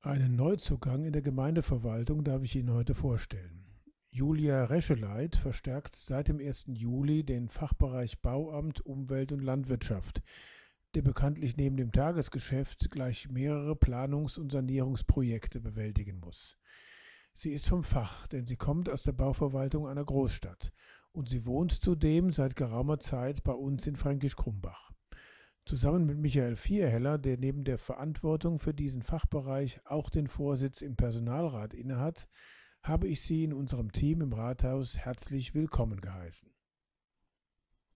Einen Neuzugang in der Gemeindeverwaltung darf ich Ihnen heute vorstellen. Julia Rescheleit verstärkt seit dem 1. Juli den Fachbereich Bauamt, Umwelt und Landwirtschaft, der bekanntlich neben dem Tagesgeschäft gleich mehrere Planungs- und Sanierungsprojekte bewältigen muss. Sie ist vom Fach, denn sie kommt aus der Bauverwaltung einer Großstadt und sie wohnt zudem seit geraumer Zeit bei uns in Fränkisch-Krumbach. Zusammen mit Michael Vierheller, der neben der Verantwortung für diesen Fachbereich auch den Vorsitz im Personalrat innehat, habe ich Sie in unserem Team im Rathaus herzlich willkommen geheißen.